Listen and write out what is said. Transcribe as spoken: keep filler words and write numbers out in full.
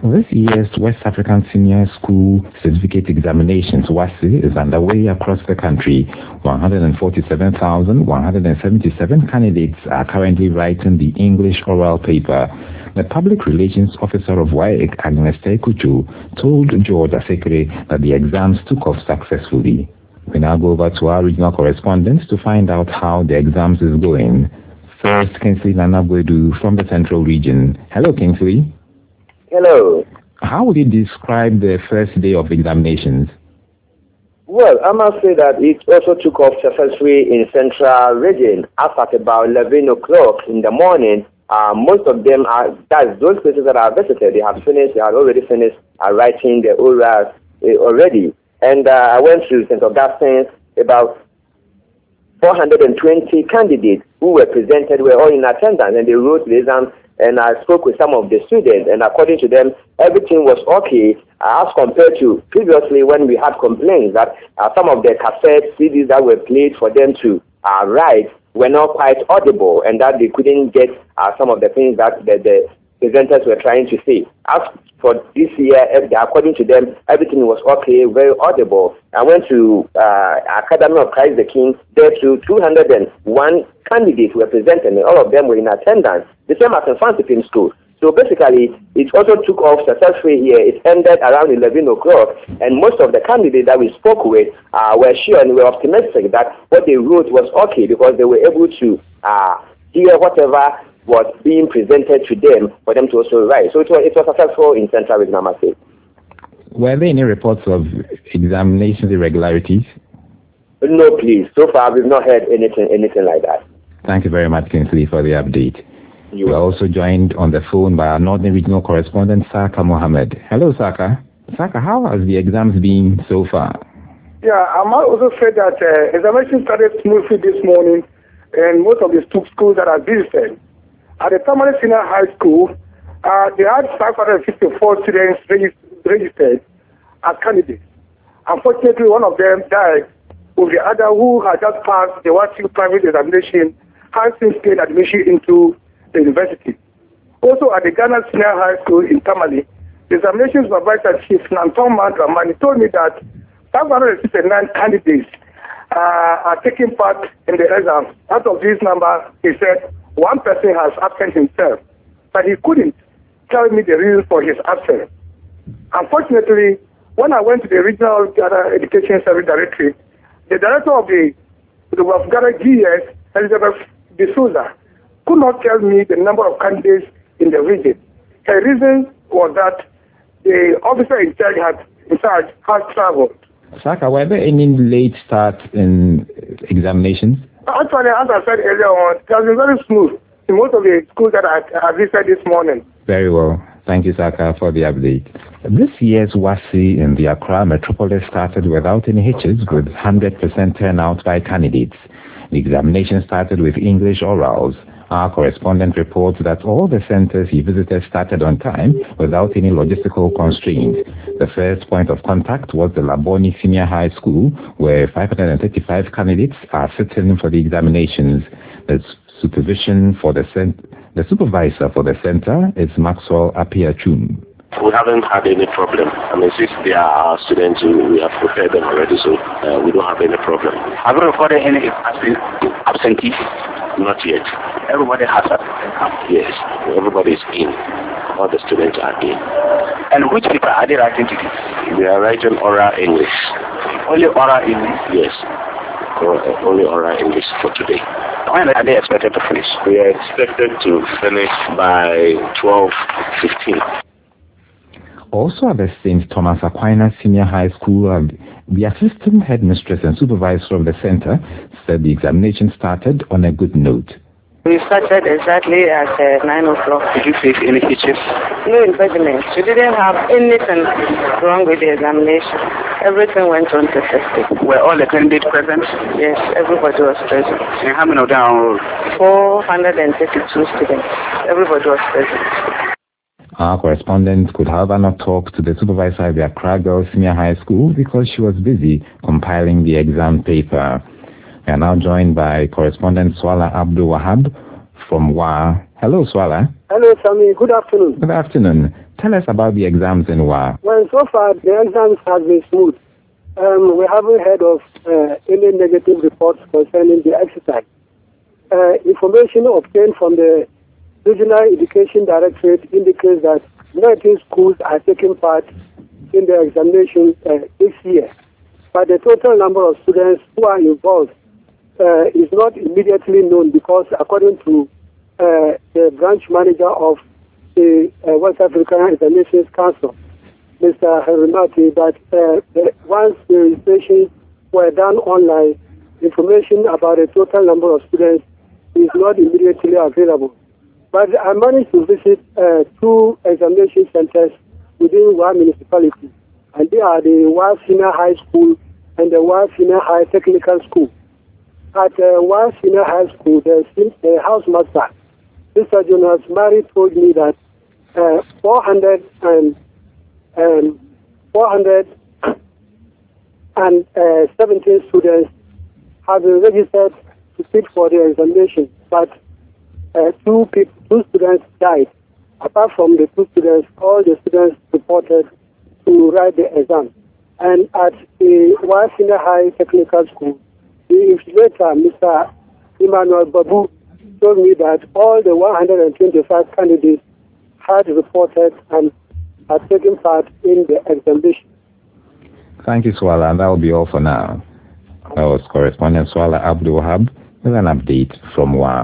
This year's West African Senior School Certificate Examinations, WASSCE, is underway across the country. one hundred forty-seven thousand one hundred seventy-seven candidates are currently writing the English oral paper. The Public Relations Officer of W A E C, Agnes Tekuchu, told George Asekere that the exams took off successfully. We now go over to our regional correspondent to find out how the exams is going. First, Kingsley Nanagwedu from the Central Region. Hello, Kingsley. Hello. How would you describe the first day of examinations? Well, I must say that it also took off successfully in Central Region. As at about eleven o'clock in the morning, uh, most of them are, that's those places that are visited, they have finished, they have already finished uh, writing the orals uh, already. And uh, I went to Saint Augustine's, about four hundred twenty candidates who were presented were all in attendance, and they wrote the exam. And I spoke with some of the students, and according to them, everything was okay as compared to previously when we had complaints that uh, some of the cassette C Ds that were played for them to uh, write were not quite audible, and that they couldn't get uh, some of the things that the, the presenters were trying to say. As for this year, according to them, everything was okay, very audible. I went to uh, Academy of Christ the King. There too, two hundred one candidates were presented, and all of them were in attendance. The same as in Fancy School. So basically, it also took off successfully here. It ended around eleven o'clock, and most of the candidates that we spoke with uh, were sure and were optimistic that what they wrote was okay because they were able to uh, hear whatever was being presented to them for them to also write. So it was, it was successful in Central Region, I must say. Were there any reports of examination irregularities? No, please. So far, we've not heard anything, anything like that. Thank you very much, Kingsley, for the update. You we are also joined on the phone by our Northern Regional Correspondent, Saka Mohammed. Hello, Saka. Saka, how has the exams been so far? Yeah, I might also say that uh, examination started smoothly this morning, and most of the schools that are visited. At the Tamale Senior High School, uh, they had five hundred fifty-four students regist registered as candidates. Unfortunately, one of them died, with the other who had just passed the WASSCE private examination has since gained admission into the university. Also, at the Ghana Senior High School in Tamale, the examination supervisor, Chief Nanton Mandramani, told me that five hundred sixty-nine candidates uh, are taking part in the exam. Out of this number, he said, one person has absent himself, but he couldn't tell me the reason for his absence. Unfortunately, when I went to the Regional Ghana Education Service Directorate, the director of the, the of Ghana G S, Elizabeth D'Souza, could not tell me the number of candidates in the region. Her reason was that the officer in charge had, in charge had traveled. Saka, were there any late starts in examinations? Actually, as I said earlier on, it has been very smooth in most of the schools that I, I visited this morning. Very well. Thank you, Saka, for the update. This year's WASSCE in the Accra metropolis started without any hitches, with one hundred percent turnout by candidates. The examination started with English orals. Our correspondent reports that all the centers he visited started on time without any logistical constraints. The first point of contact was the Laboni Senior High School, where five hundred thirty-five candidates are sitting for the examinations. The supervision for the cent the supervisor for the center is Maxwell Apiachum. We haven't had any problem. I mean, since they are our students, we have prepared them already, so uh, we don't have any problem. Have you recorded any absentees? Not yet. Everybody has a Yes, everybody is in. All the students are in. And which people are they writing today? They are writing oral English. Only oral English? Yes, or, uh, only oral English for today. When are they expected to finish? We are expected to finish by twelve fifteen. Also at the Saint Thomas Aquinas Senior High School, uh, the assistant headmistress and supervisor of the center said the examination started on a good note. We started exactly at uh, nine o'clock. Did you face any hitches? No impediments. We didn't have anything wrong with the examination. Everything went on perfectly. Were all the candidates present? Yes, everybody was present. And how many of them are enrolled? four hundred thirty-two students. Everybody was present. Our correspondent could, however, not talk to the supervisor at the Accra Girls Senior High School because she was busy compiling the exam paper. We are now joined by correspondent Swala Abdul Wahab from W A. Hello, Swala. Hello, Sammy. Good afternoon. Good afternoon. Tell us about the exams in W A. Well, so far, the exams have been smooth. Um, we haven't heard of uh, any negative reports concerning the exercise. Uh, information obtained from the Regional Education Directorate indicates that nineteen schools are taking part in the examination uh, this year. But the total number of students who are involved uh, is not immediately known because, according to uh, the branch manager of the uh, West African Examinations Council, Mister Henry Marty, that uh, the, once the registrations were done online, information about the total number of students is not immediately available. But I managed to visit uh, two examination centers within one municipality, and they are the W A Senior High School and the W A Senior High Technical School. At uh, W A Senior High School, the, the housemaster, Mister Jonas Mari, told me that uh, four hundred and um, four hundred seventeen students have been registered to sit for the examination, but uh, two people, two students died. Apart from the two students, all the students reported to write the exam. And at the W A Senior High Technical School, the invigilator, Mister Emmanuel Babu, told me that all the one hundred twenty-five candidates had reported and had taken part in the examination. Thank you, Swala, and that will be all for now. That was correspondent Swala Abdul Wahab with an update from W A.